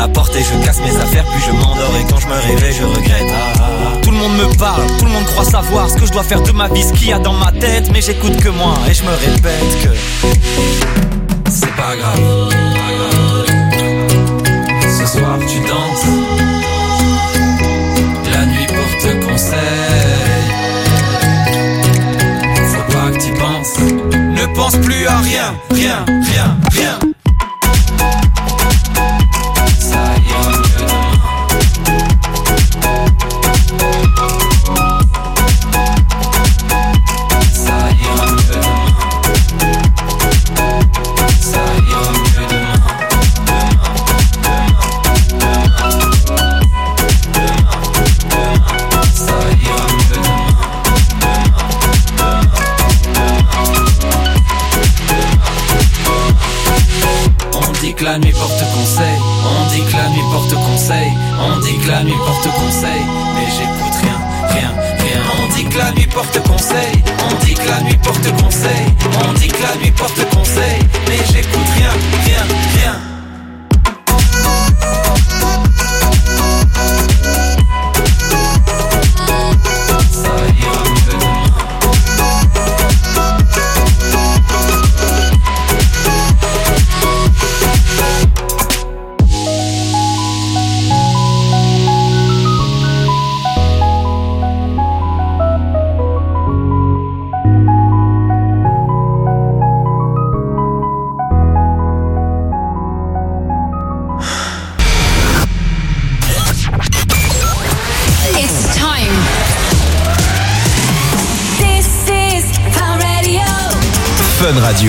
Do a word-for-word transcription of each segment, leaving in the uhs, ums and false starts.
la porte et je casse mes affaires. Puis je m'endors et quand je me réveille je regrette. ah, ah, ah. Tout le monde me parle, tout le monde croit savoir ce que je dois faire de ma vie, ce qu'il y a dans ma tête. Mais j'écoute que moi et je me répète que c'est pas grave. Ce soir tu danses, la nuit porte conseil. Faut pas que t'y penses, ne pense plus à rien, rien, rien, rien. Ça ira mieux demain. Ça ira mieux demain. Ça ira mieux demain. On dit que la nuit porte conseil, on dit que la nuit porte conseil, on dit que la nuit porte conseil, mais j'écoute rien, rien, rien. On dit que la nuit porte conseil, on dit que la nuit porte conseil, on dit que la nuit porte conseil, mais j'écoute rien, rien, rien. Fun Radio.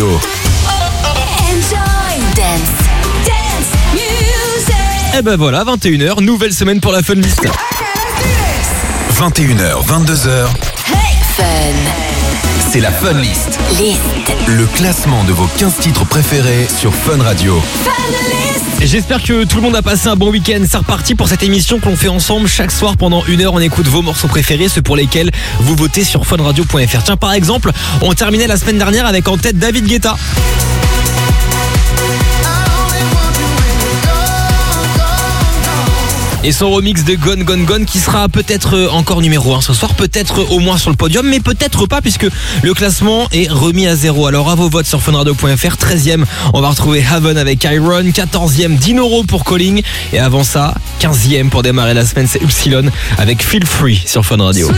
Enjoy dance, dance music. Et ben voilà, vingt et une heures, nouvelle semaine pour la Fun List. vingt et une heures, vingt-deux heures. Hey, Fun. C'est la Fun List. List. Le classement de vos quinze titres préférés sur Fun Radio. Fun List. Et j'espère que tout le monde a passé un bon week-end. C'est reparti pour cette émission que l'on fait ensemble chaque soir pendant une heure. On écoute vos morceaux préférés, ceux pour lesquels vous votez sur fun radio point f r. Tiens, par exemple, on terminait la semaine dernière avec en tête David Guetta. Et son remix de Gone Gone Gone qui sera peut-être encore numéro un ce soir, peut-être au moins sur le podium, mais peut-être pas puisque le classement est remis à zéro. Alors à vos votes sur fun radio point f r. treizième, on va retrouver Haven avec Iron. quatorzième, Dinoro pour Calling. Et avant ça, quinzième pour démarrer la semaine, c'est Upsilon avec Feel Free sur Fun Radio.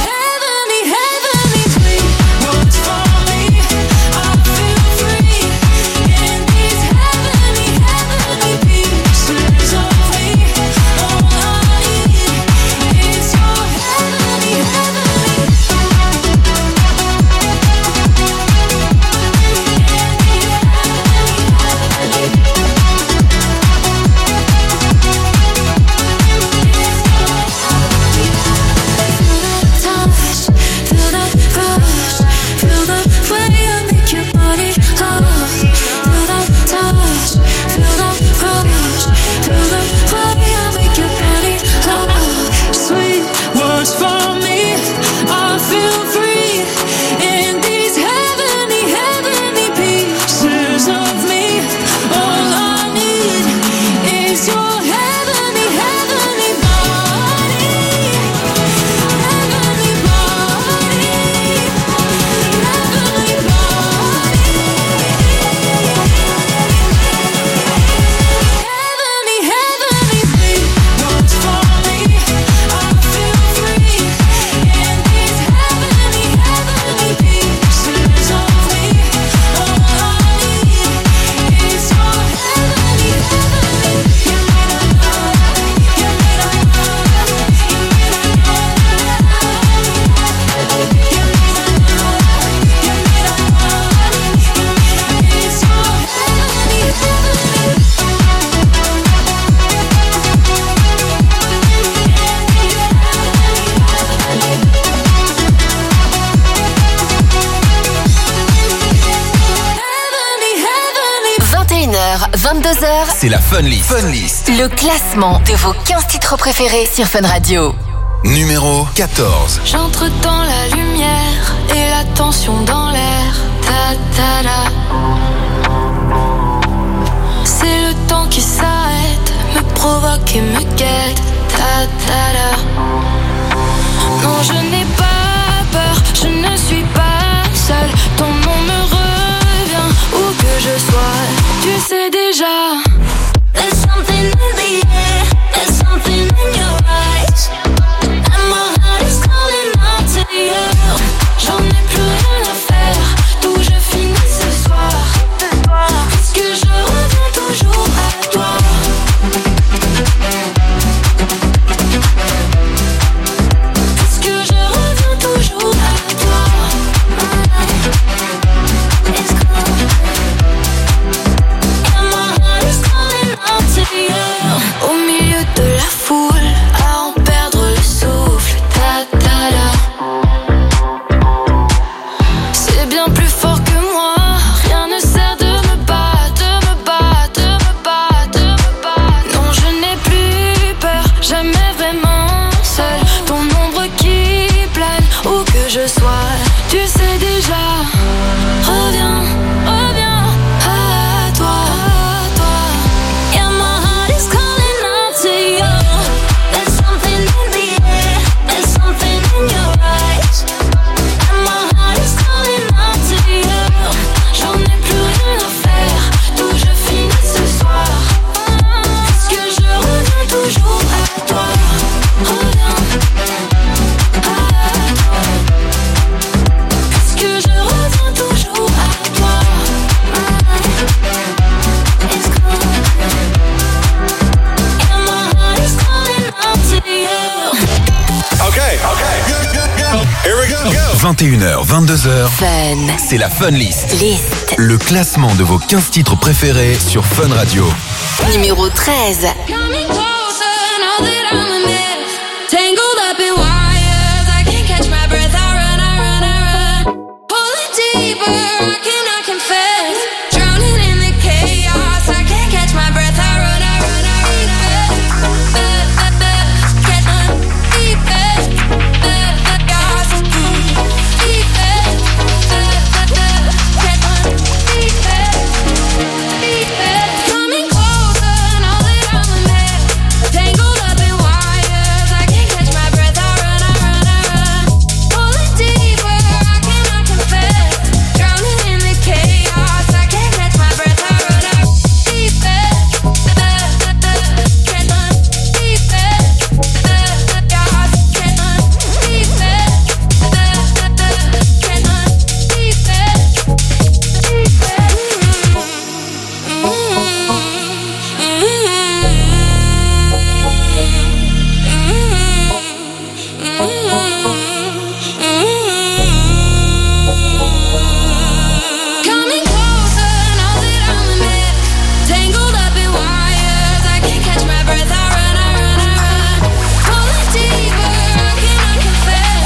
Heavenly, heavenly, please. What's for me? I feel free. vingt-deux heures, c'est la Fun List. Fun List. le classement de vos quinze titres préférés sur Fun Radio. Numéro quatorze. J'entre dans la lumière et la tension dans l'air. Ta ta da. C'est le temps qui s'arrête, me provoque et me guette. Ta ta da. Non, je n'ai pas peur, je ne suis pas seule. Ton nom me revient, où que je sois, tu sais déjà. There's something in the air, there's something in your eyes. And my heart is calling out to you. J'en ai plus rien à faire, d'où je finis ce soir. Puisque je reviens toujours à toi. Puisque je reviens toujours à toi. It's cool. And my heart is calling out to you. Au milieu de la foule, à en perdre le souffle. Ta ta da. C'est bien plus fort que moi. Rien ne sert de me battre, de me battre, de me battre, de me battre. Non, je n'ai plus peur, jamais vraiment seule. Ton ombre qui plane, où que je sois, tu sais déjà. Reviens, reviens à toi, à toi. Yeah, my heart is calling out to you. There's something in the air, there's something in your eyes. And my heart is calling out to you. J'en ai plus rien à faire, d'où je finis ce soir. Puisque je reviens toujours à toi. Reviens à toi. Puisque je reviens toujours à toi. It's cool. And my heart is calling out to you. Okay, okay. Here we go. vingt et une heures, vingt-deux heures, Fun c'est la Fun List. List. Le classement de vos quinze titres préférés sur Fun Radio. Numéro treize. Coming closer, know that I'm a mess. Tangled up in wires, I can't catch my breath. I run, I run, I run. Pulling deeper, I cannot confess. Drowning in the chaos, I can't catch my breath. I run, I run, I run, I run. Can't run deeper. Chaos, deeper. Can't run deeper. Coming closer, know that I'm a mess. Tangled up in wires, I can't catch my breath. I run, I run, I run. Pulling deeper, I cannot confess. Drowning in the chaos, I can't catch my breath. I run, I run deeper. Can't run deeper. Chaos, can't run deeper. Can't run deeper. Coming closer, know that I'm a mess. Tangled up in wires, I can't catch my breath. I run, I run, I run. Pulling deeper, I cannot confess.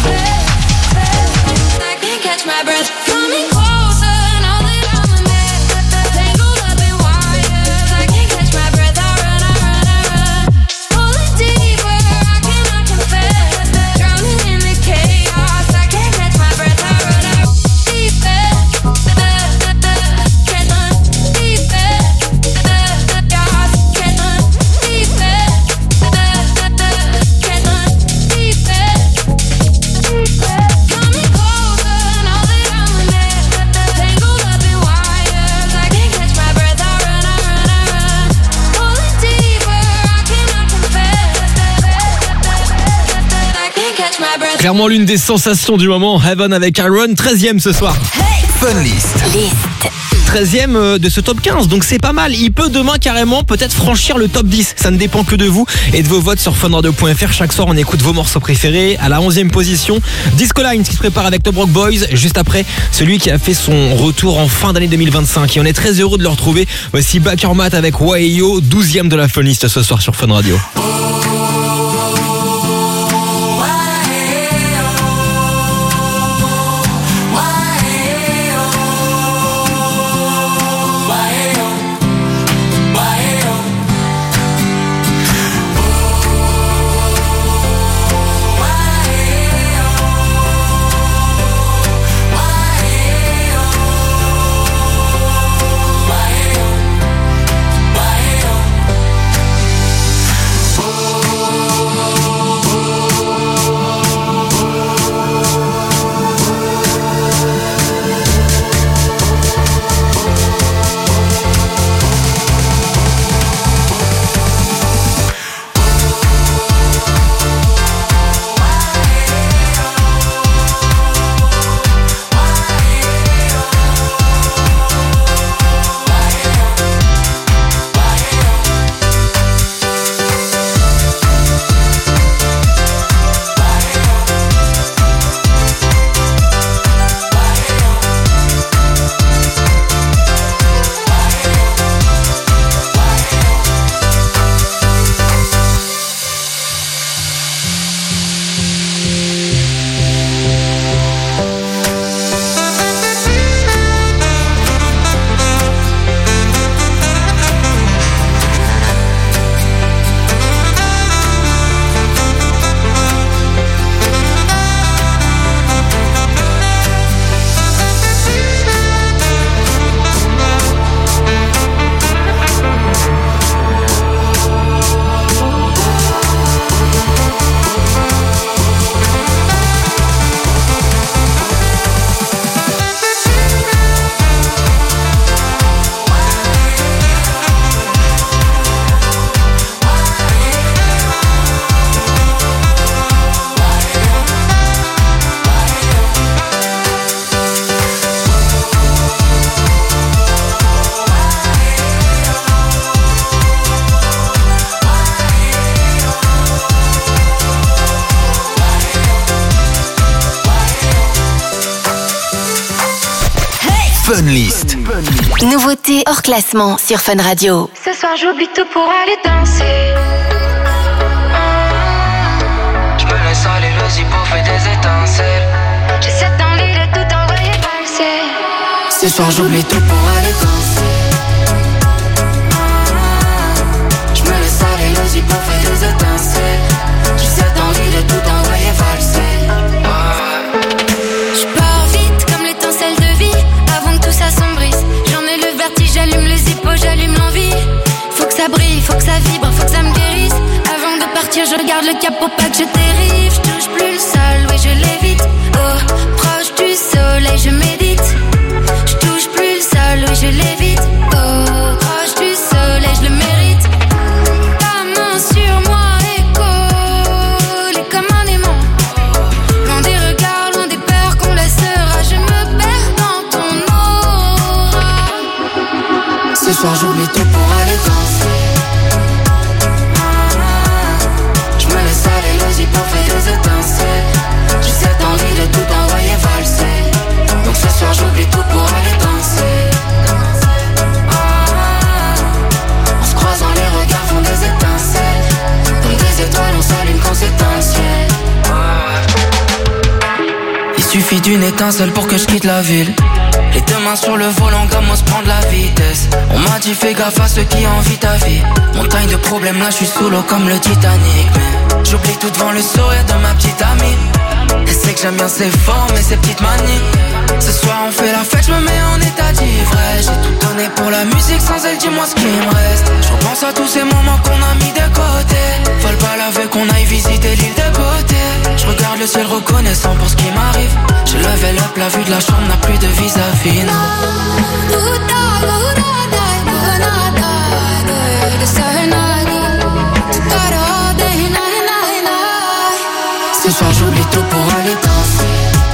I can't catch my breath. Coming closer, know that I'm a mess. Tangled up in wires, I can't catch my breath. I run, I run, I run. Pulling deeper, I cannot confess. Drowning in the chaos, I can't catch my breath. I run, I run deeper. Can't run deeper. Chaos, can't run deeper. Can't run deeper. Coming closer, know that I'm a mess. Tangled up in wires, I can't catch my breath. I run, I run, I run. Pulling deeper, I cannot confess. I can't catch my breath. Clairement l'une des sensations du moment, Heaven avec Aaron, treizième ce soir. Fun List. List. treizième euh, de ce top quinze, donc c'est pas mal. Il peut demain carrément peut-être franchir le top dix. Ça ne dépend que de vous et de vos votes sur funradio point f r. Chaque soir on écoute vos morceaux préférés. À la onzième position, Disco Lines qui se prépare avec The Broke Boys. Juste après, celui qui a fait son retour en fin d'année deux mille vingt-cinq. Et on est très heureux de le retrouver. Voici Bakermat avec Waeyo, douzième de la Fun List ce soir sur Fun Radio. Fun List. Nouveauté hors classement sur Fun Radio. Ce soir j'oublie tout pour aller danser. Je me laisse aller, le zippo fait des étincelles. J'ai cette envie de tout envoyer valser. Ce soir j'oublie tout pour aller danser. Je me laisse aller, le zippo fait des étincelles. J'ai cette envie de tout envoyer valser. Je pars vite comme l'étincelle de vie. Avant que tout s'assombrisse, j'en ai le vertige, j'allume le zippo, j'allume l'envie. Faut que ça brille, faut que ça vibre, faut que ça me guérisse. Avant de partir, je regarde le cap pour pas que je dérive. Je touche plus le sol, oui je l'évite. Oh, proche du soleil, je médite. Je touche plus le sol, oui je l'évite. Oh, proche du soleil, je le mérite. Ta main sur moi et collée comme un aimant. Loin des regards, loin des peurs qu'on laissera. Je me perds dans ton aura. Ce soir j'oublie tout pour aller danser. Je me laisse aller, le zippo fait des étincelles. J'ai cette envie de tout envoyer valser. Donc ce soir j'oublie tout pour aller danser. En se croisant les regards font des étincelles. Comme des étoiles on s'allume quand c'est un ciel. Il suffit d'une étincelle pour que je quitte la ville. Les deux mains sur le volant comme on se prend de la vitesse. On m'a dit fais gaffe à ceux qui envient ta vie. Montagne de problèmes là je suis sous l'eau comme le Titanic. Mais j'oublie tout devant le sourire de ma petite amie. Elle sait que j'aime bien ses formes et ses petites manies. Ce soir on fait la fête, je me mets en état d'ivresse. J'ai tout donné pour la musique, sans elle dis-moi ce qu'il me reste. Je repense à tous ces moments qu'on a mis de côté. Vole pas laver qu'on aille visiter l'île de beauté. Je regarde le ciel reconnaissant pour ce qui m'arrive. J'ai level up, la vue de la chambre n'a plus de vis-à-vis, non. Ce soir j'oublie tout pour aller danser.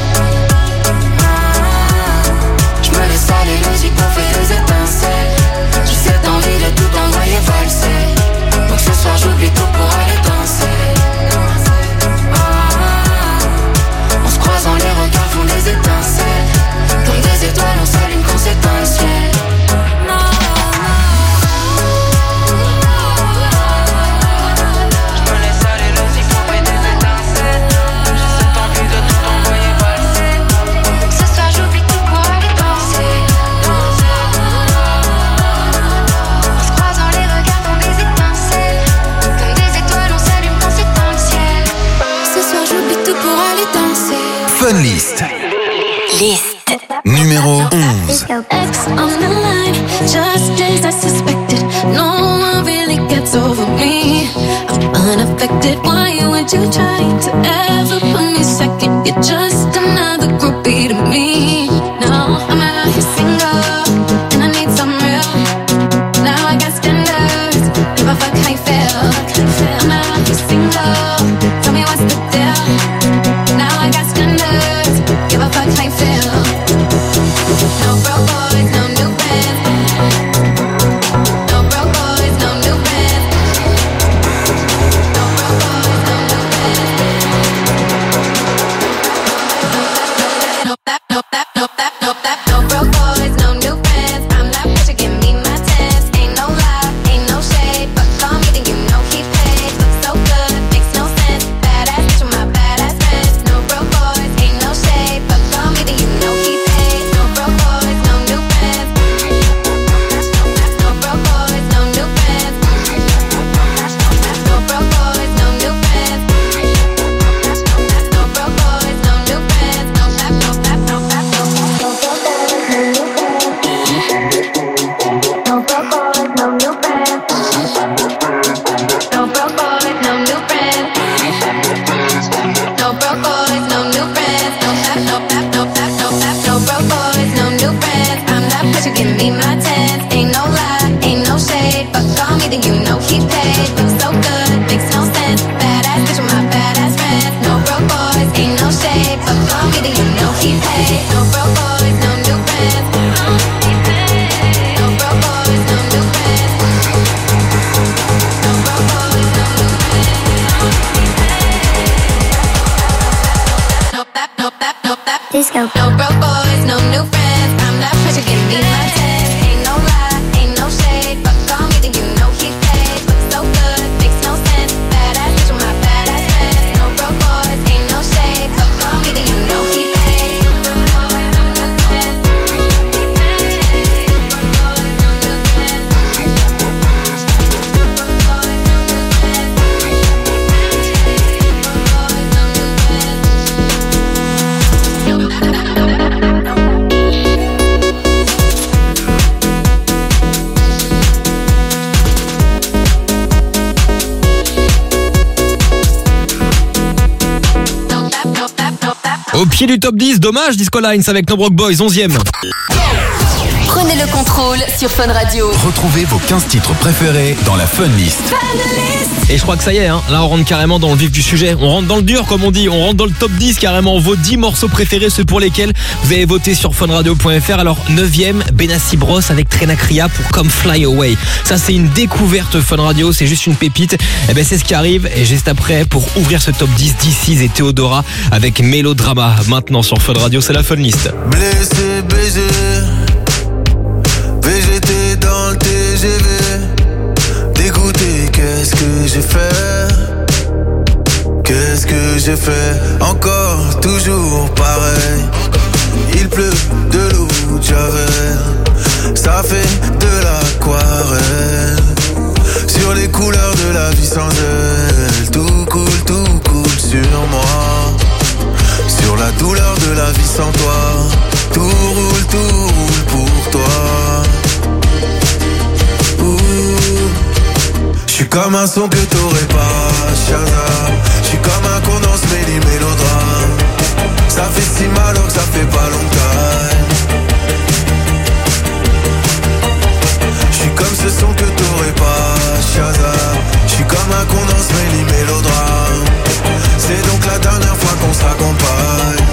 Je me laisse aller, le zippo fait des étincelles. J'ai cette envie de tout envoyer valser. Donc ce soir j'oublie tout pour aller danser. En se croisant les regards font des étincelles. Comme des étoiles on s'allume quand c'est un ciel. Fun List. Liste. Numéro onze. X on the line, just as I suspected. No one really gets over me. I'm unaffected. Why would you try to ever put me second? You're just another groupie to me. No, I'm out here single, and I need some real. Now I got standards. Give a fuck how you feel. I'm out here single. Tell me what's the deal. Now I got standards. Give a fuck how you feel. No broke boys, no new bands. No broke boys, no new bands. No broke boys, no new bands. No that, no that, no that, no that. No broke boys, no new bands. I'm not pressure, give me my tens. Ain't no lie, ain't no shade, but call me then you know he paid. Looks so good, makes no sense. Badass bitch with my badass friends. No broke boys, ain't no shade, but call me then you know he paid. No broke boys, no new bands. No broke boys, no new bands. No broke boys, no new bands. No broke boys, no new bands. No that, no that, no that, no that. No broke boys, no new bands. No broke boys, no new friends. No broke boys, no new friends. No that, no that, no that, no that. No broke boys, no new friends. I'm not pressure, give me my tens. Ain't no lie, ain't no shade, but call me then you know he paid. Looks so good, makes no sense. Badass bitch with my badass friends. No broke boys, ain't no shade, but call me then you know he paid. No broke boys, no new friends. No broke boys, no new friends. No broke boys, no new friends. No that, no that, no that. Disco. No broke boys, no new friends. I'm that pressure give me my ten. Ain't no lie, ain't no shade. Fuck on me, then you know he paid. Look so good, makes no sense. Badass bitch with my badass friends. No broke boys, ain't no shade. Fuck on me, then you know he paid. Au pied du top dix, dommage Disco Lines avec No Broke Boys, onzième. Prenez le contrôle sur Fun Radio. Retrouvez vos quinze titres préférés dans la Fun List. Et je crois que ça y est, hein. Là on rentre carrément dans le vif du sujet. On rentre dans le dur comme on dit, on rentre dans le top dix carrément. Vos dix morceaux préférés, ceux pour lesquels vous avez voté sur funradio point f r. Alors neuvième, Benassi Bros avec Trena Kriya pour Come Fly Away. Ça c'est une découverte Fun Radio, c'est juste une pépite. Et ben c'est ce qui arrive. Et juste après, pour ouvrir ce top dix, D six et Théodora avec Mélodrama. Maintenant sur Fun Radio, c'est la Fun List. Blessé, baisé, V G T dans le T G V. Dégoûté, qu'est-ce que j'ai fait? Qu'est-ce que j'ai fait? Encore, toujours pareil. Il pleut de l'eau de Javel. Ça fait de l'aquarelle. Sur les couleurs de la vie sans elle. Tout coule, tout coule sur moi. Sur la douleur de la vie sans toi. Tout roule, tout roule pour toi. J'suis comme un son que t'aurais pas, Shazam. J'suis comme un condensé des mélodrames. Ça fait si mal alors que ça fait pas longtemps. J'suis comme ce son que t'aurais pas, Shazam. J'suis comme un condensé des mélodrames. C'est donc la dernière fois qu'on s'accompagne.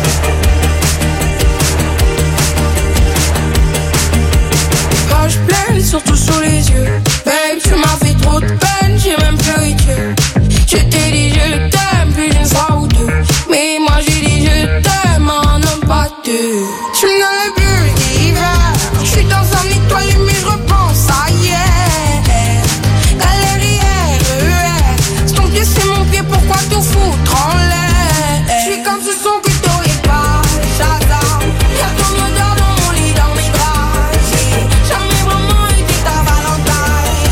Moi j'plaine surtout sous les yeux. Babe, tu m'as fait trop de peine, j'ai même pleuré Dieu. Je t'ai dit je t'aime plus d'une fois ou deux. Mais moi j'ai dit je t'aime en un pas deux. Je me donne plus d'hiver. Je suis dans un étoile mais je repense à hier. Galérière, E R. Ton pied c'est mon pied, pourquoi tout foutre en l'air? Je suis comme ce son que t'aurais pas, Shazam. Y'a ton odeur dans mon lit, dans mes draps. J'ai jamais vraiment été ta Valentine.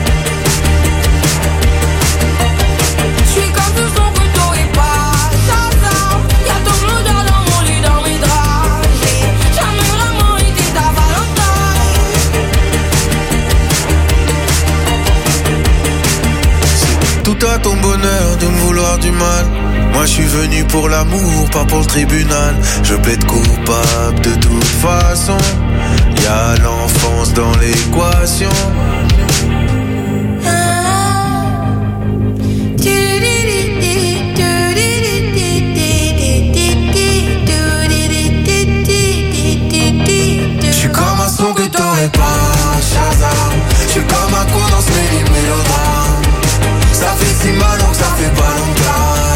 Je suis comme ce son que t'aurais pas, Shazam. Y'a ton odeur dans mon lit, dans mes draps. J'ai jamais vraiment été ta Valentine. C'est tout à ton bonheur de me vouloir du mal. Moi je suis venu pour l'amour, pas pour le tribunal. Je plaide coupable de toute façon. Y'a l'enfance dans l'équation. J'suis comme un son que t'aurais pas, Shazam. J'suis comme un condensé des mélodrames. Ça fait si mal alors que ça fait pas longtemps.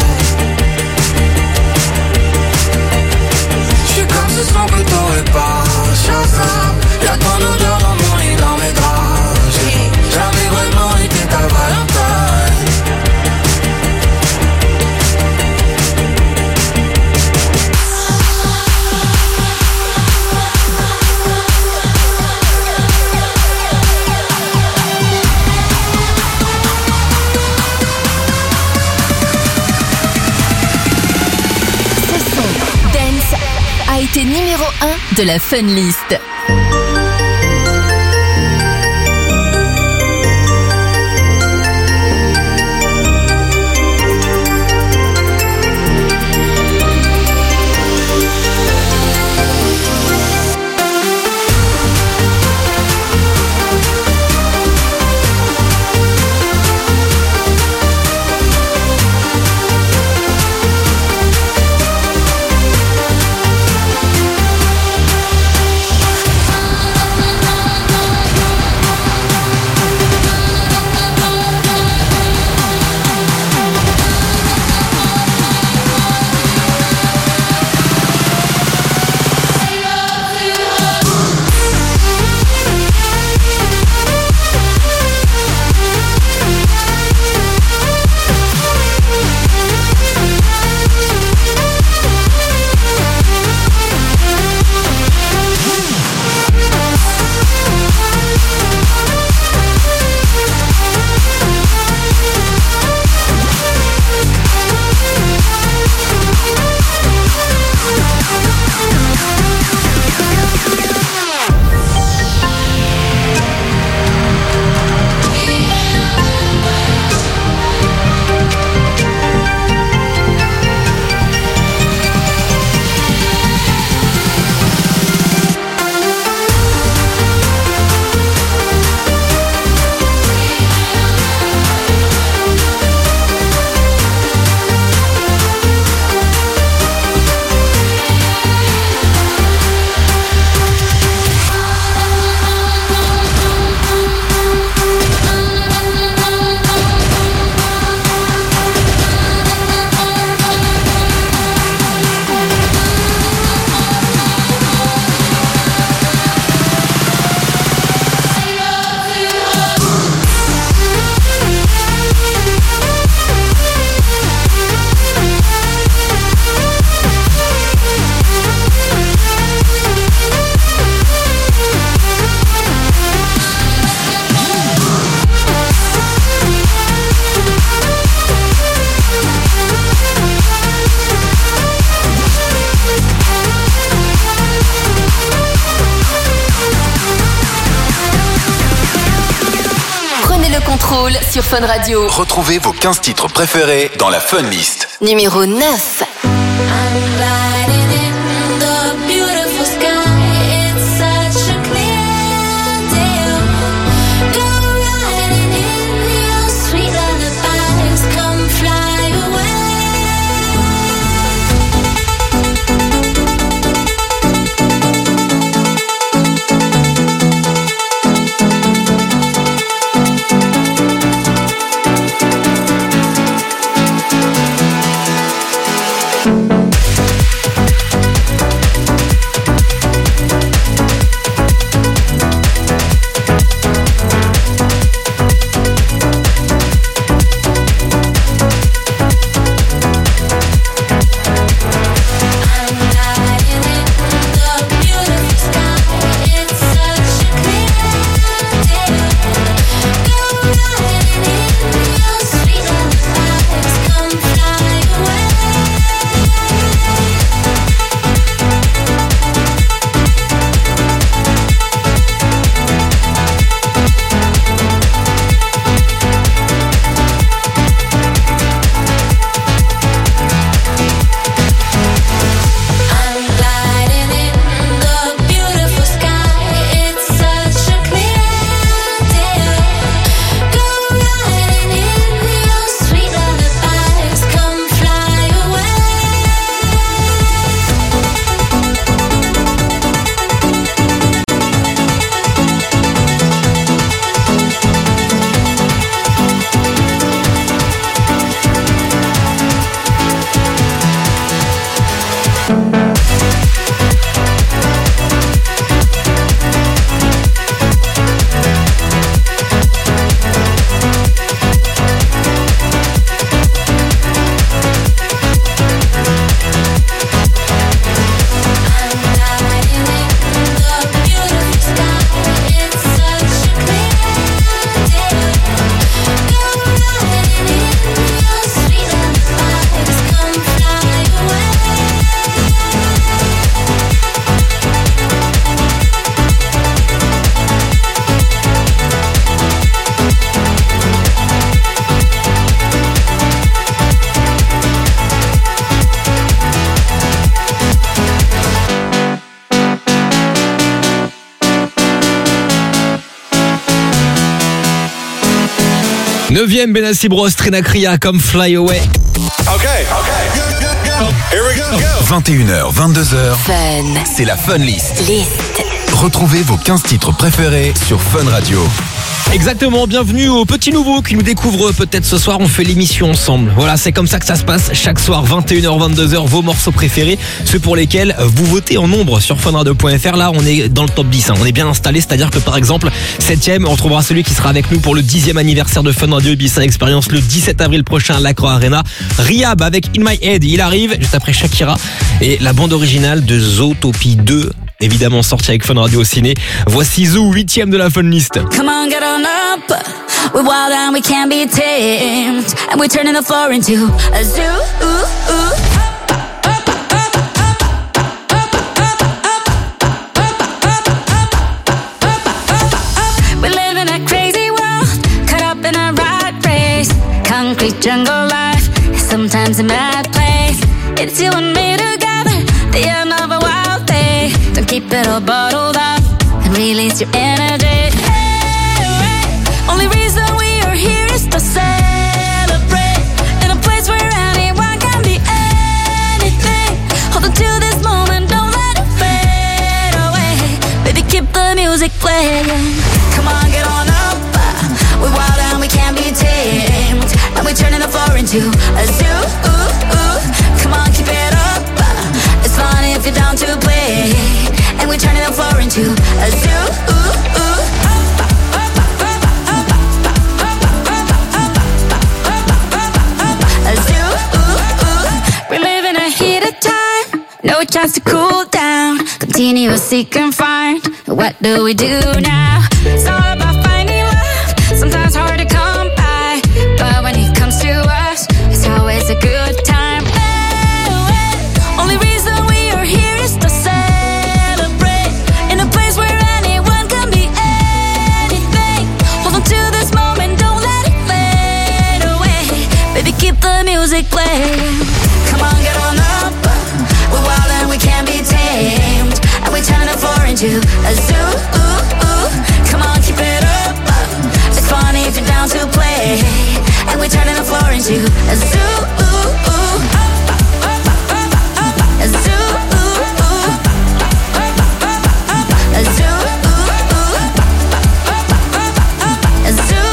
J'suis comme ce son que t'aurais pas, Shazam. Y'a ton odeur dans mon lit, dans mes draps. J'ai jamais vraiment été ta Valentine. A été numéro un de la Fun List. Roule sur Fun Radio. Retrouvez vos quinze titres préférés dans la Fun List. Numéro neuf. Neuvième, Benassi Bros, Trina Kriya comme Fly Away. Okay, okay. Here we go. vingt et une heures, vingt-deux heures. Fun. C'est la Fun List. List. Retrouvez vos quinze titres préférés sur Fun Radio. Exactement, bienvenue aux petits nouveaux qui nous découvrent peut-être ce soir, on fait l'émission ensemble. Voilà, c'est comme ça que ça se passe chaque soir, vingt et une heures, vingt-deux heures, vos morceaux préférés, ceux pour lesquels vous votez en nombre sur funradio point f r. Là, on est dans le top dix, hein. On est bien installé, c'est-à-dire que par exemple, septième, on retrouvera celui qui sera avec nous pour le dixième anniversaire de Fun Radio Ibiza Experience le dix-sept avril prochain à l'Accor Arena. Rihab avec In My Head, il arrive, juste après Shakira, et la bande originale de Zootopie deux. Évidemment sorti avec Fun Radio au ciné. Voici Zoo, huitième de la Fun List. Come on, get on up. We're wild and we can't be tamed. And we're turning the floor into a zoo. Ooh, ooh. We live in a crazy world, caught up in a rat race. Concrete jungle life, sometimes a mad place. It's you and me together, the end of a wild day. Don't keep it all bottled up and release your energy. Hey, hey. Only reason we are here is to celebrate in a place where anyone can be anything. Hold on to this moment, don't let it fade away. Baby, keep the music playing. Come on, get on up. We're wild and we can't be tamed. And we're turning the floor into a zoo. Ooh, ooh. Come on, keep it up. It's fun if you're down to play. And we're turning the floor into a zoo. Ooh, ooh. A zoo. Ooh, ooh. We live in a heated time, no chance to cool down. Continue seek and find. What do we do now? It's all about finding love. Sometimes hard to come by, but when it comes to us, it's always a good time. Oh, oh. Only reason we are here is to celebrate in a place where anyone can be anything. Hold on to this moment, don't let into a zoo. Come on, keep it up. It's funny if you're down to play, and we're turning the floor into a zoo. A zoo. A zoo. A zoo.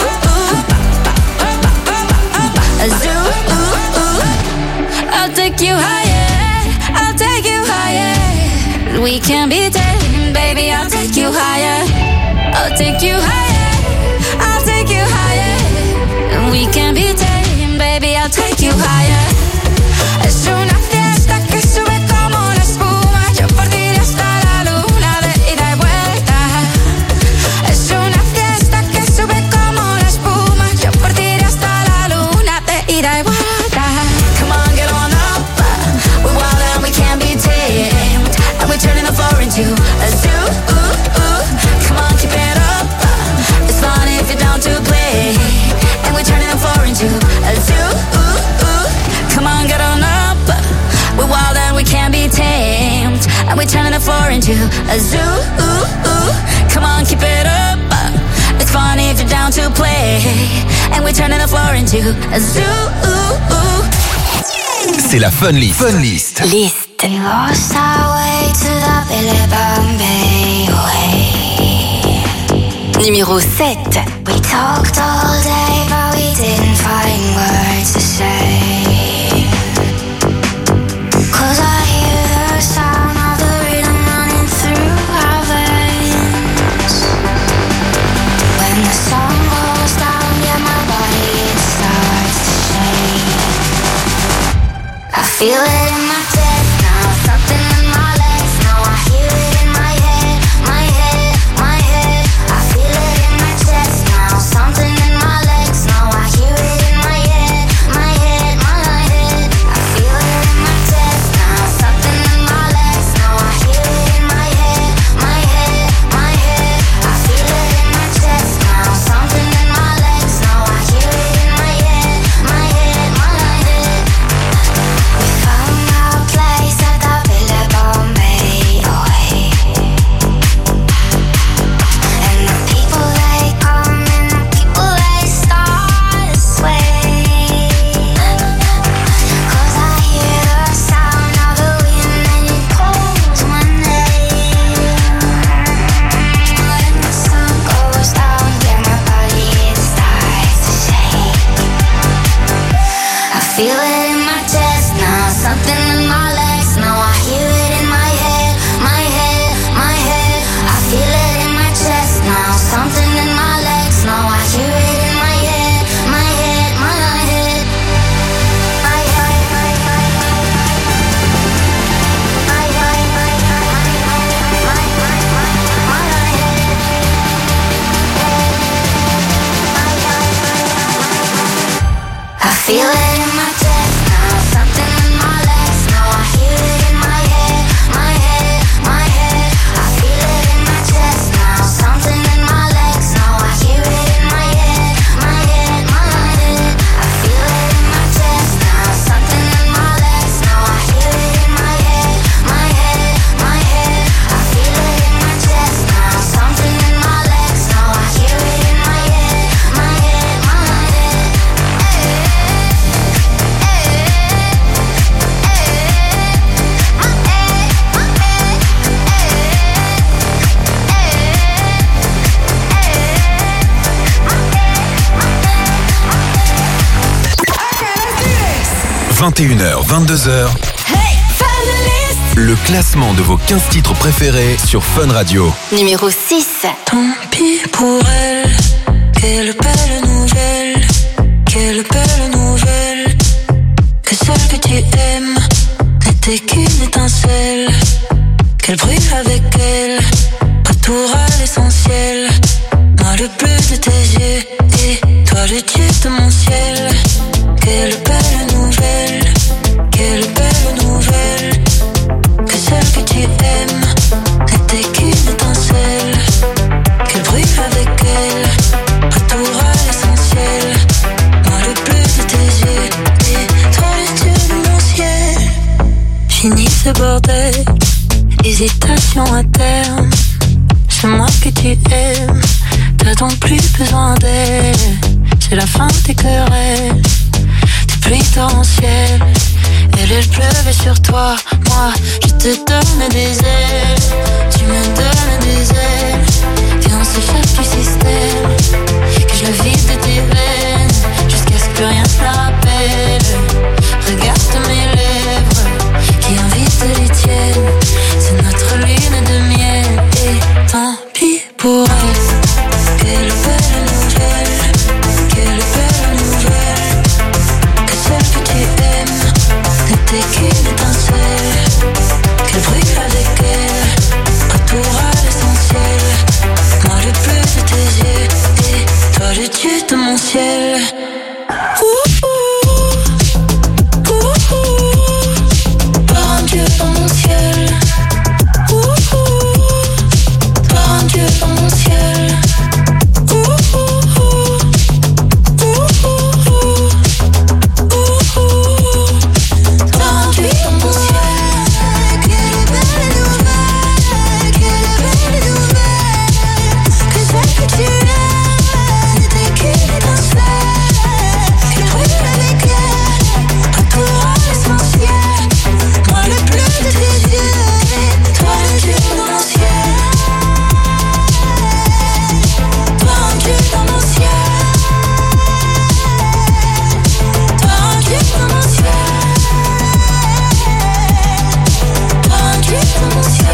A zoo. I'll take you higher. I'll take you higher. We can be tamed, baby. I'll take you higher. I'll take you higher. I'll take you higher. We can be tamed, baby. I'll take you higher. Es una fiesta que sube como la espuma. Yo por ti iré hasta la luna de ida y vuelta. Es una fiesta que sube como la espuma. Yo por ti iré hasta la luna de ida y vuelta. Come on, get on up. We're wild and we can't be tamed, and we're turning the floor into a zoo. Come on, keep it up. It's fun if you're down to play, and we're turning the floor into a zoo. Come on, get on up. We're wild and we can't be tamed, and we're turning the floor into a zoo. Come on, keep it up. It's fun if you're down to play, and we're turning the floor into a zoo. C'est la Fun List. Fun List. List. We lost our way to the Billy Bombay way. Numéro sept. We talked all day, but we didn't find words to say. Cause I hear the sound of the rhythm running through our veins. When the sun goes down, yeah, my body, it starts to shake. I feel it in my chest now, something in my legs now. I hear it in my head, my head, my head. I feel it in my chest now, something in my legs now. I hear it in my head, my head, my head. I feel it in my chest now, something in my legs now. I hear it in my head, my head, my head. I feel it in my chest now, something in my legs now. I hear it in my head, my head, my head. We found our place at the Villa Bombay away. And the people they come and the people they start to sway. Cause I hear the sound of the wind and it goes one day. When the sun goes down, yeah, my body it starts to shake. I feel it in my chest now, something in my legs now. I hear it in my head, my head, my head. I feel it in my chest now, something in my legs now. I hear it in my head, my head, my head. My head, my head, my head, my head. I feel it in my chest now, something in my legs now. I hear it in my head, my head, my head. I feel it in my chest now, something in my legs now. I hear it in my head, my head, my head. I feel it in my chest now, something in my legs now. I hear it in my head, my head, my head. I feel it in my chest now, something in my legs now. I hear it in my head, my head, my head. vingt et une heures, vingt-deux heures. Le classement de vos quinze titres préférés sur Fun Radio. Numéro six. Tant pis pour elle, quelle belle nouvelle, quelle belle nouvelle. Que celle que tu aimes n'était qu'une étincelle. Qu'elle brûle avec elle, retour à l'essentiel. Moi le bleu de tes yeux et toi le dieu de mon ciel. Quelle belle nouvelle, quelle belle nouvelle. Que celle que tu aimes n'était qu'une étincelle. Qu'elle brûle avec elle, retour à l'essentiel. Moi le bleu de tes yeux et toi le dieu de mon ciel. Fini ce bordel Hésitation à terme, c'est moi que tu aimes. T'as donc plus besoin d'elle. C'est la fin des querelles, des pluies torrentielles. Et les pleuvait sur toi, moi je te donne des ailes. Tu me donnes des ailes. Viens on s'échappe du système, que je le vide de tes veines, jusqu'à ce que plus rien ne la rappelle. Regarde mes lèvres, qui invitent les tiennes. C'est notre lune de miel. Et tant pis pour elle. Quelle belle nouvelle, quelle belle nouvelle. Que celle que tu aimes n'était qu'une étincelle, qu'elle brûle avec elle. Retour à l'essentiel. Moi le bleu de tes yeux, et toi le dieu de mon ciel. Ouh, ouh, ouh, ouh. Par un dieu dans mon ciel. Ouh, ouh. Par un dieu dans mon ciel. Ouh, ouh, ouh. Ouh, ouh, ouh. Ouh, ouh. Par un dieu dans mon ciel. Quelle belle nouvelle, quelle belle nouvelle. Que celle que tu aimes n'était qu'une étincelle, qu'elle brûle avec elle. Retour à l'essentiel. Moi le bleu de tes yeux, toi le dieu dans mon ciel. Toi un dieu dans mon ciel. Toi un dieu dans mon ciel. Toi un dieu dans mon ciel.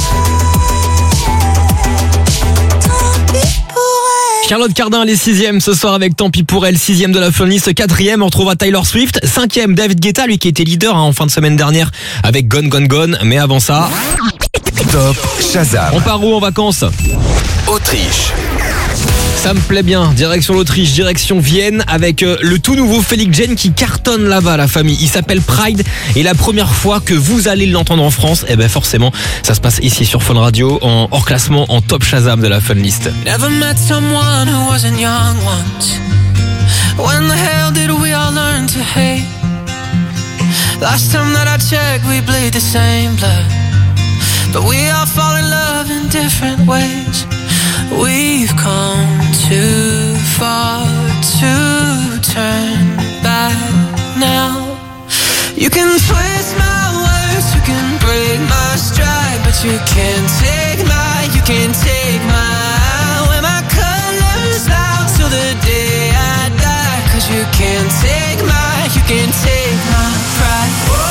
Tant pis pour elle. Charlotte Cardin, elle est sixième ce soir avec Tant pis pour elle, sixième de la Funlist, quatrième, on retrouvera Taylor Swift, cinquième, David Guetta, lui qui était leader hein, en fin de semaine dernière avec Gone Gone Gone, mais avant ça, Top Shazam. on part où en vacances? Autriche. Ça me plaît bien, direction l'Autriche, direction Vienne, avec euh, le tout nouveau Felix Jaehn qui cartonne là-bas, la famille. Il s'appelle Pride, et la première fois que vous allez l'entendre en France, eh ben forcément, ça se passe ici sur Fun Radio, en hors classement, en Top Shazam de la Funlist. Never met someone who wasn't young once. When the hell did we all learn to hate? Last time that I checked, we bleed the same blood, but we all fall in love in different ways. We've come too far to turn back now. You can twist my words, you can break my stride, but you can't take my, you can't take my, wear my colors out till the day I die. Cause you can't take my, you can't take my pride.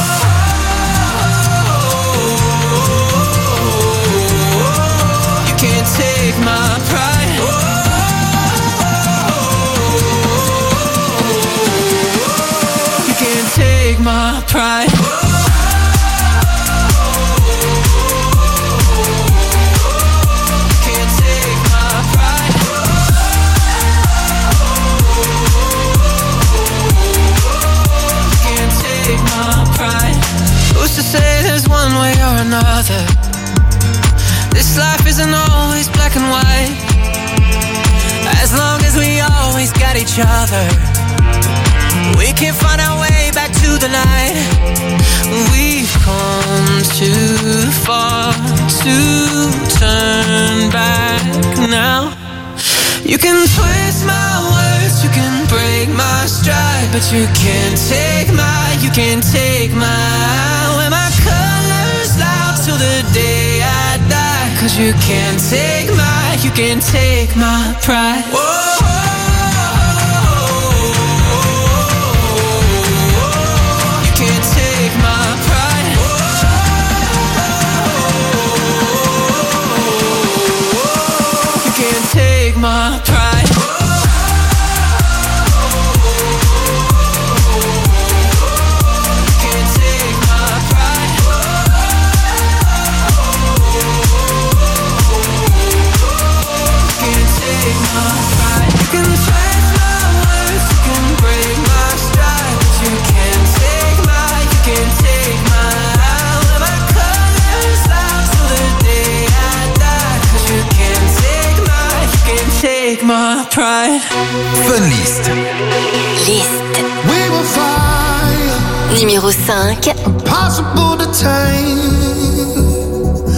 You can't take my pride. You can't take my pride. Who's to say there's one way or another? This life isn't always black and white. As long as we always got each other, we can find our way back to the light. We've come too far to turn back now. You can twist my words, you can break my stride, but you can't take my, you can't take my, wear my colors loud till the day I die. Cause you can't take my, you can't take my pride. Whoa. You can't take my pride. You can't take my pride. My pride. Funlist. Liste. We will fly. Numéro cinq. Impossible to tame.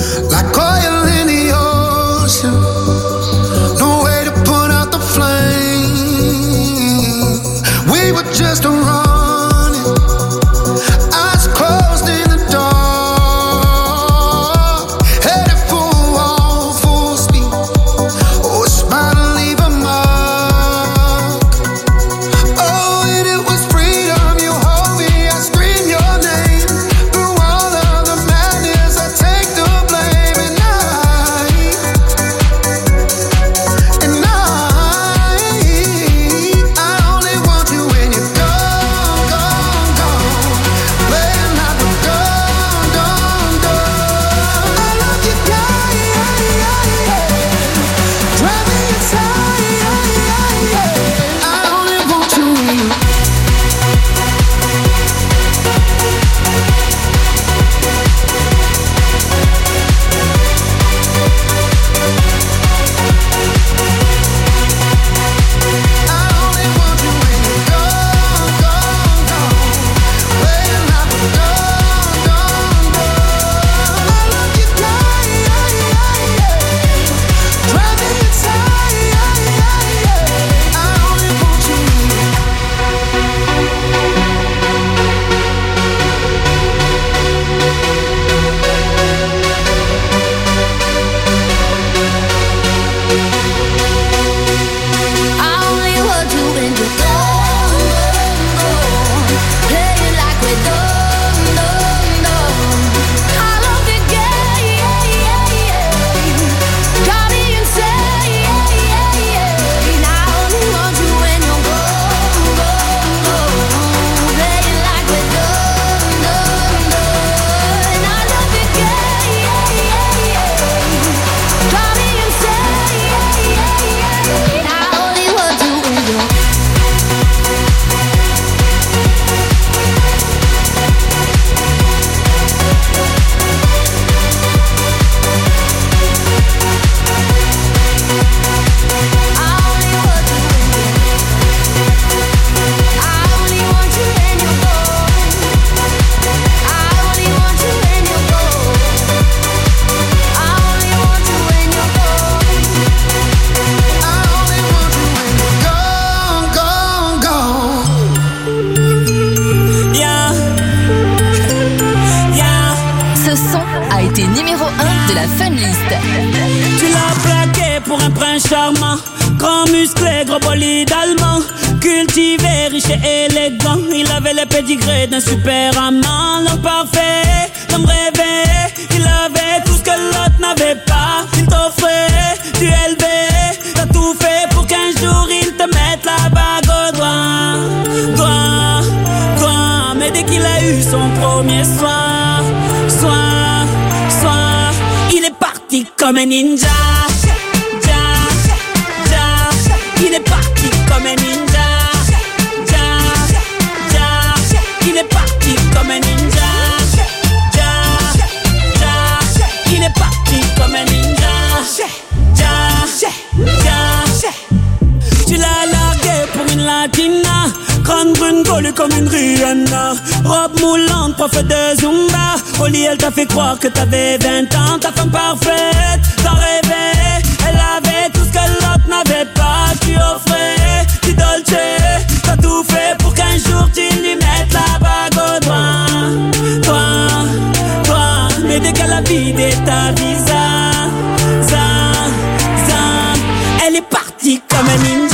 son a été numéro un de la Fun List. Tu l'as plaqué pour un prince charmant, grand musclé, gros bolide allemand, cultivé, riche et élégant. Il avait les pédigrés d'un super amant, l'homme parfait, l'homme rêvé. Il avait tout ce que l'autre n'avait pas. Il t'offrait du L V, t'as tout fait pour qu'un jour il te mette la bague au doigt, doigt, doigt. Mais dès qu'il a eu son premier soin, soin, soin, il est parti comme un ninja. Il est parti comme un ninja, ja, ja. Il est parti comme un ninja, ja, ja. Il est parti comme un ninja, ja, ja. Tu l'as largué pour une latina, grande brune collée comme une Rihanna, robe moulante, prof de Zumba. Au lit elle t'a fait croire que t'avais vingt ans. Ta femme parfaite, t'en rêvais. Elle avait tout ce que l'autre n'avait pas. Tu offrais du Dolce, t'as tout fait pour qu'un jour tu lui mettes la bague au doigt, toi, toi. Mais dès qu'elle a vidé ta visa, za, za, elle est partie comme un ninja.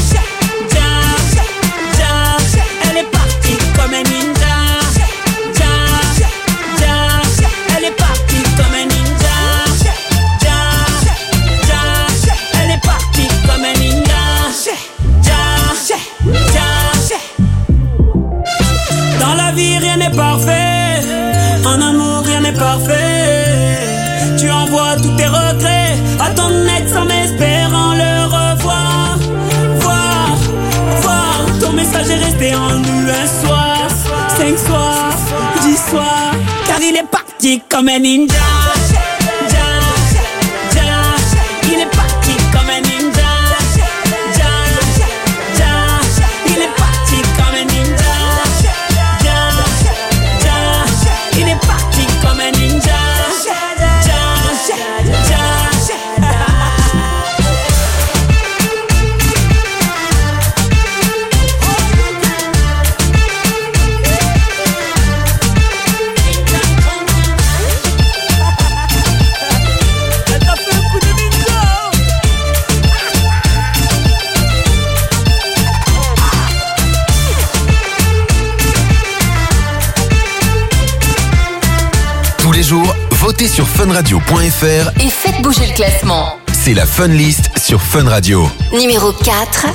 Rien n'est parfait, en amour rien n'est parfait. Tu envoies tous tes regrets à ton ex en espérant le revoir. Voir, voir, ton message est resté en nous un soir, cinq soirs, dix soirs. Car il est parti comme un ninja. Il est parti comme un ninja. Il est parti comme un ninja. Jours, votez sur fun radio point f r et faites bouger le classement. C'est la Fun List sur Fun Radio. Numéro quatre.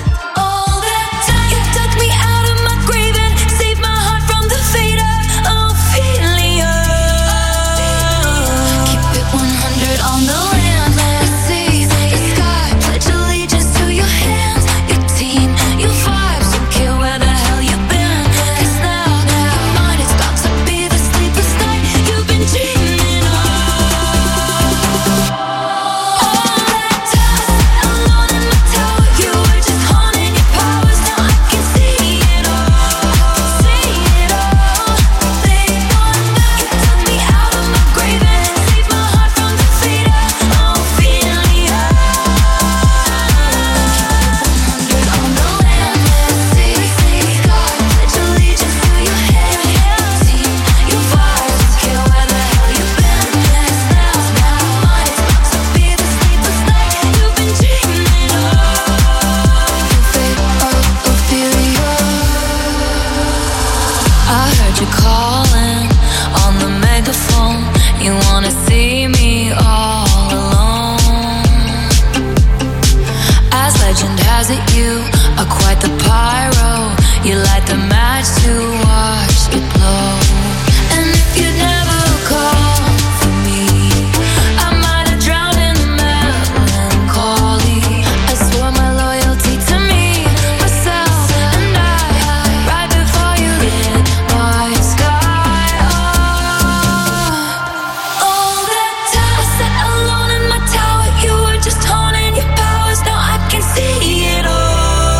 See it all.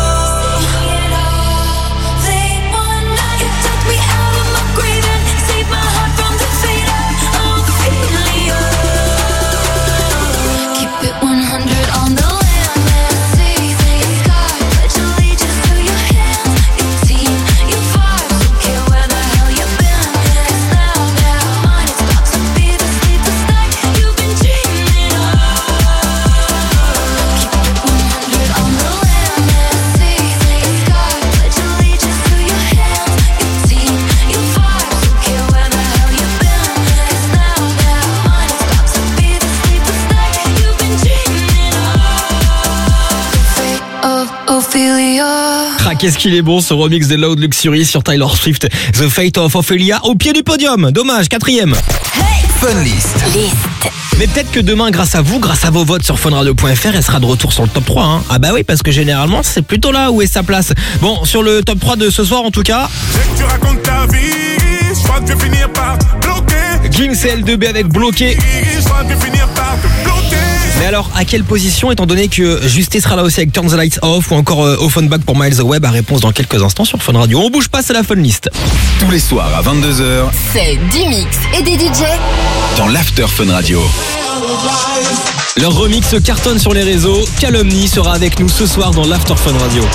Ah, qu'est-ce qu'il est bon ce remix de Loud Luxury sur Taylor Swift, The Fate of Ophelia au pied du podium. Dommage, quatrième. Fun List. List. Mais peut-être que demain, grâce à vous, grâce à vos votes sur funradio point f r, elle sera de retour sur le top trois. Hein. Ah bah oui, parce que généralement, c'est plutôt là où est sa place. Bon, sur le top trois de ce soir en tout cas. Tu racontes ta vie, je crois que je vais finir par bloquer. Gims et L deux B avec Bloqué. Je crois que je vais finir par te bloquer. Mais alors, à quelle position, étant donné que Justé sera là aussi avec Turn the Lights Off ou encore euh, Offenbach pour Miles Away? Bah, réponse dans quelques instants sur Fun Radio. On bouge pas, c'est la Fun List. Tous les soirs à vingt-deux heures. C'est du mix et des D J dans l'After Fun Radio. Leur remix cartonne sur les réseaux. Calomnie sera avec nous ce soir dans l'After Fun Radio.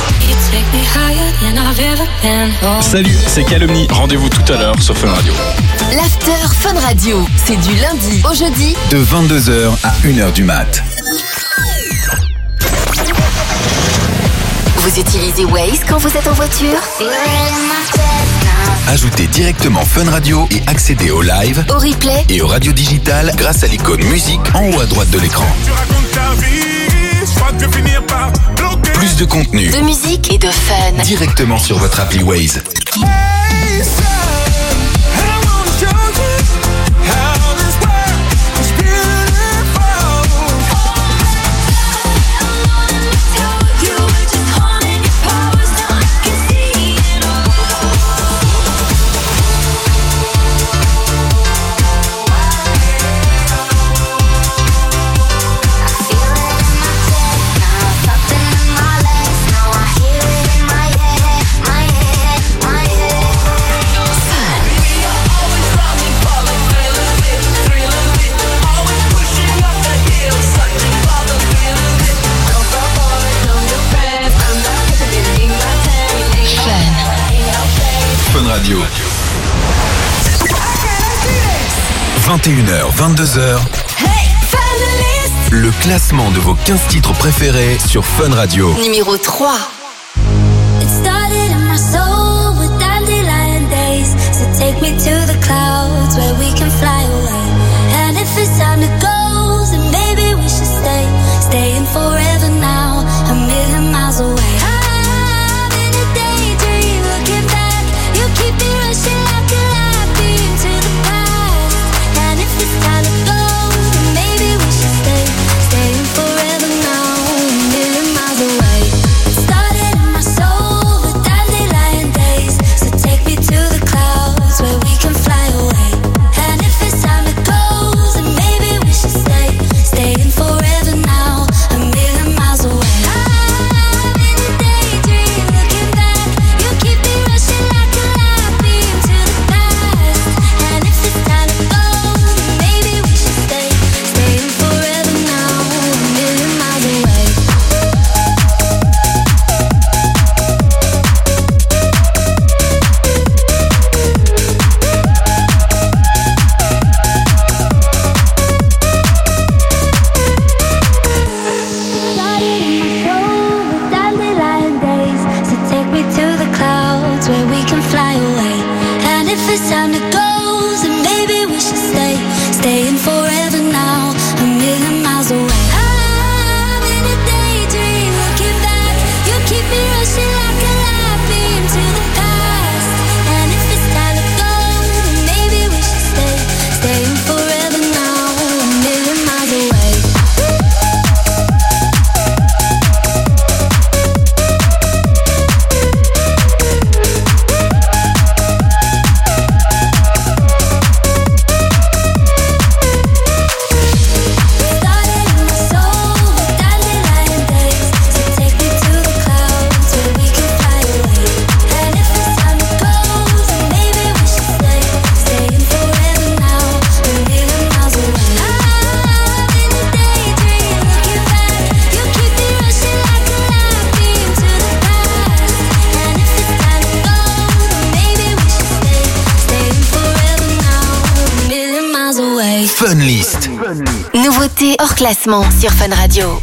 Salut, c'est Calomnie. Rendez-vous tout à l'heure sur Fun Radio. L'After Fun Radio, c'est du lundi au jeudi de vingt-deux heures à une heure du mat. Vous utilisez Waze quand vous êtes en voiture? Ajoutez directement Fun Radio et accédez au live, au replay et au radio digital grâce à l'icône musique en haut à droite de l'écran. Plus de contenu, de musique et de fun directement sur votre appli Waze. Radio. vingt et une heures, vingt-deux heures. Hey, Fun List. Le classement de vos quinze titres préférés sur Fun Radio. Numéro trois. It started in my soul with dandelion days. So take me to the clouds where we can fly away. And if it's time to go, then maybe we should stay. Staying forever now, a million miles away. I'm in a daydream, looking back. You keep me rushing like a light beam to the past. And if it's time to go, then maybe we should stay. Staying forever now, a million miles away. It started in my soul with dandelion days. So take me to the clouds where we can fly away. And if it's time to go, then maybe we should stay. Staying forever now, a million miles away. I'm in a daydream, looking back. You keep me rushing like a light beam to the past. And if it's time to go, then maybe we should stay. Staying forever now, a million miles away. Started in my soul with dandelion days. So take me to the clouds where we can fly away. And if it's time to go, then maybe we should stay. Staying forever now, a million miles away. I'm in a daydream, looking back. You keep me rushing like a light beam to the past. And if it's time to go, then maybe we should stay. Staying forever now, a million miles away. Started in my soul with dandelion days. So take me to the clouds where we can fly away. And if it's time to go, then maybe we should stay. Staying forever now, a million miles away. I'm in a daydream, looking back. You keep me rushing like a light beam to the past. And if it's time to go, then maybe we should stay. Staying forever now, a million miles away. Fun List. Nouveauté hors classement sur Fun Radio.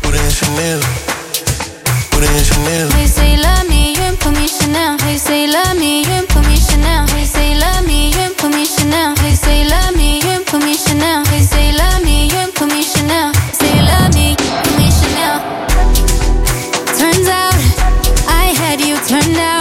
They say love me, you ain't put me Chanel. They say love me, you ain't put me Chanel. They say love me, you ain't put me Chanel. They say love me, you ain't put me Chanel. They say love me, you ain't put me Chanel. Say love me, put me Chanel. Turns out I had you turned out.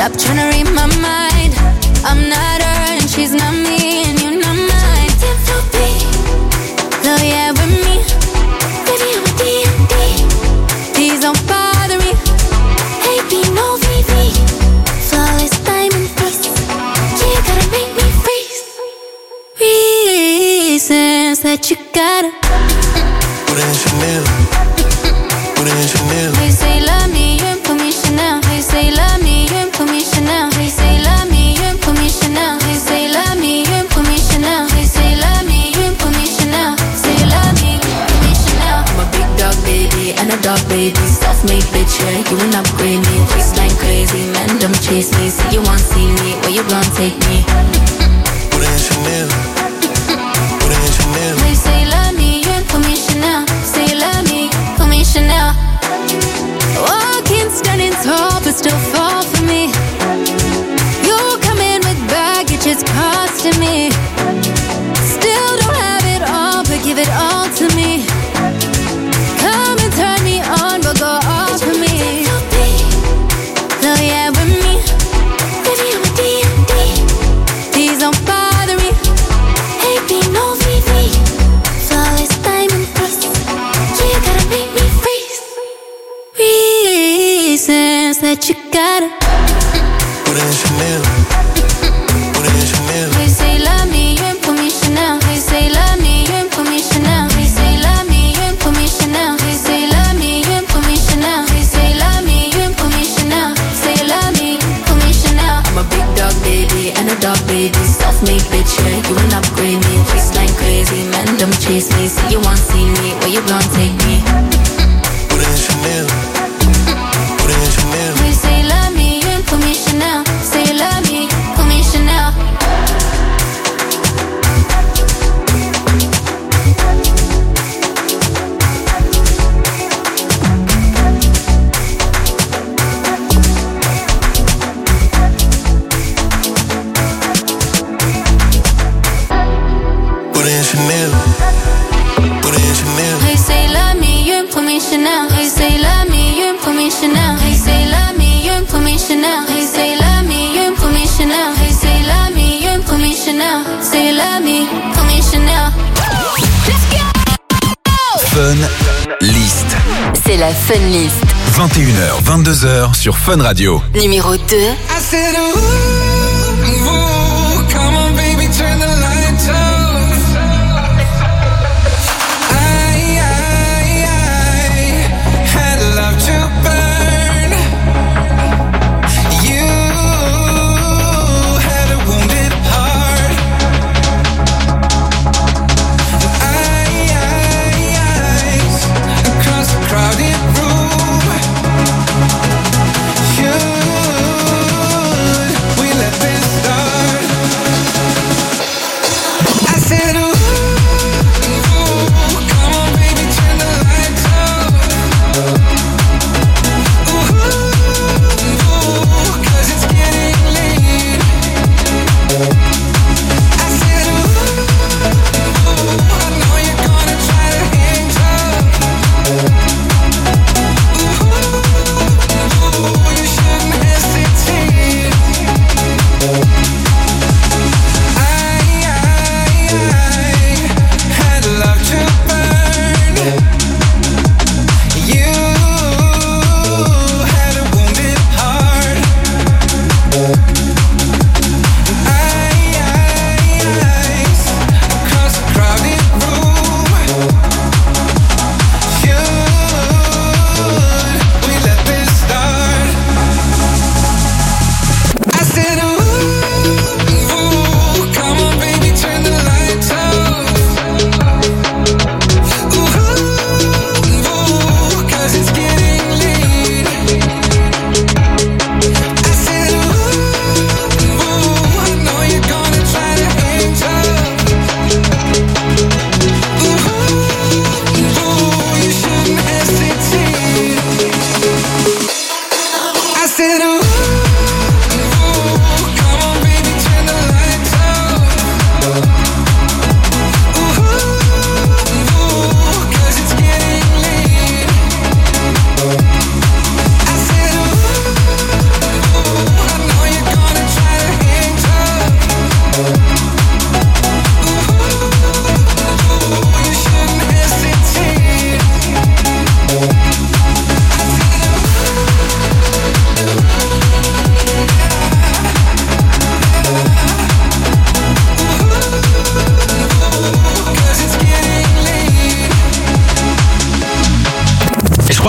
Stop trying to read my mind. I'm not her and she's not me, and you're not mine. Though yeah, with me, baby I'm a D M D. Please don't bother me. Hey, be no V V. Flawless diamond piece. You gotta make me freeze. Reasons that you gotta put in Chanel. Put in Chanel. They say love me, you put me Chanel. They say love me, you put me Chanel. They say love me, you put me Chanel. They say love me, you put me Chanel. They say love me, you put me Chanel. Say love me, put me Chanel. I'm a big dog baby and a dog baby. Self-made bitch, yeah, you ain't upgrade me. Waistline crazy, man, don't chase me. Say you want see me, where you gon' take me? Put in Chanel. Put in Chanel. They say love me, you put me Chanel. Say love me, put me Chanel. Walking standing tall, but still fall for me. You come in with baggage, it's costing me. Still don't have it all, but give it all to me. Come and turn me on, but go off for me. Though yeah, with me, baby I'm a D M D. Please don't bother me. Hey, be no V V. Flawless diamond piece. You gotta make me freeze. Reasons that you gotta put in Chanel. Put in Chanel. They say love me, you put me Chanel. They say love me, you put me Chanel. They say love me, you put me Chanel. They say love me, you put me Chanel. They say love me, you put me Chanel. Say love me, put me Chanel. I'm a big dog baby and a dog baby. Self-made bitch, yeah, you ain't upgrade me. Waistline crazy, man, don't chase me. Say you want see me, where you gon' take me? Put in Chanel. Put in Chanel. They say love me, you put me Chanel. Say love me, put me Chanel. Put in Chanel. Put in Chanel. They say love me, you put me Chanel. They say love me, you put me Chanel. They say love me, you put me Chanel. They say love me, you put me Chanel. They say love me, you put me Chanel. Say love me, put me Chanel. Let's go! Fun List. C'est la Fun List. vingt et une heures, vingt-deux heures sur Fun Radio. Numéro deux. I said, ooh, ooh, come on baby, turn the lights off. I, I, I had love to burn. You had a wounded heart. I, I, I across the crowded room. You, we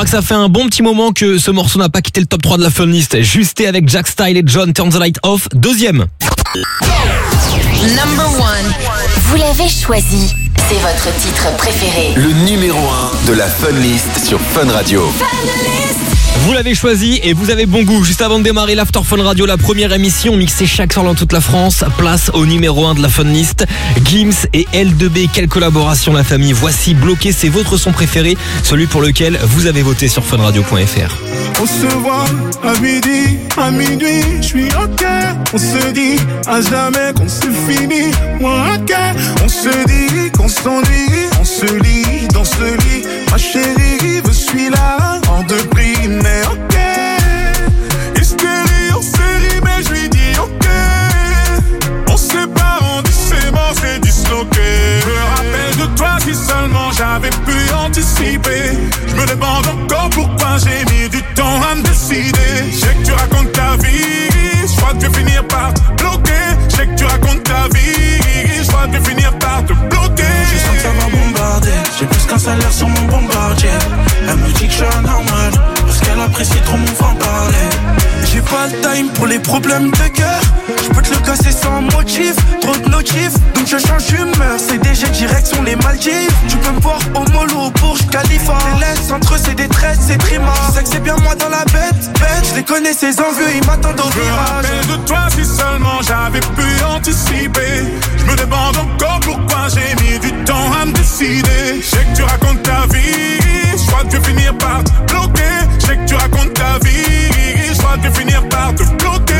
crois que ça fait un bon petit moment que ce morceau n'a pas quitté le top trois de la Funlist. Justé avec Jack Style et John, Turn the Light Off. Deuxième. Number one. Vous l'avez choisi. C'est votre titre préféré. Le numéro un de la Funlist sur Fun Radio. Vous l'avez choisi et vous avez bon goût. Juste avant de démarrer l'After Fun Radio, la première émission mixée chaque soir dans toute la France. Place au numéro un de la Funlist. Gims et L deux B, quelle collaboration la famille. Voici Bloqué, c'est votre son préféré, celui pour lequel vous avez voté sur funradio point f r. On se voit à midi, à minuit, je suis ok. On se dit à jamais qu'on c'est fini, moi ok. On se dit qu'on s'ennuie, on se lit dans ce lit. Ma chérie, je suis là, en deux prix, mais ok. Hystérie, on série, mais je lui dis ok. On se sépare, on dit c'est mort, c'est disloqué. Je me rappelle de toi si seulement j'avais pu anticiper. Je me demande encore pourquoi j'ai mis du temps à me décider. Je sais que tu racontes ta vie, je crois que tu vas finir par te bloquer. Je sais que tu racontes ta vie, je crois que tu vas finir par te bloquer. Je sens que ça va bombarder, j'ai plus qu'un salaire sur mon bombardier. Elle me dit que je suis anormal, parce qu'elle apprécie trop mon franc-parler. J'ai pas le time pour les problèmes de cœur. Je peux te le casser sans motif, trop de notifs, donc je change d'humeur. C D G direction les Maldives. Tu peux me voir au mollo, au Burj Khalifa. Les laisses entre eux c'est des tresses, c'est trima. Tu sais que c'est bien moi dans la bête, bête. Je les connais ces envieux, ils m'attendent au virage. Je me rappelle de toi si seulement j'avais pu anticiper. Je me demande encore pourquoi j'ai mis du temps à me décider. Je sais que tu racontes ta vie, je crois que tu vas finir par te bloquer. Je sais que tu racontes ta vie, je crois que tu vas finir par te bloquer.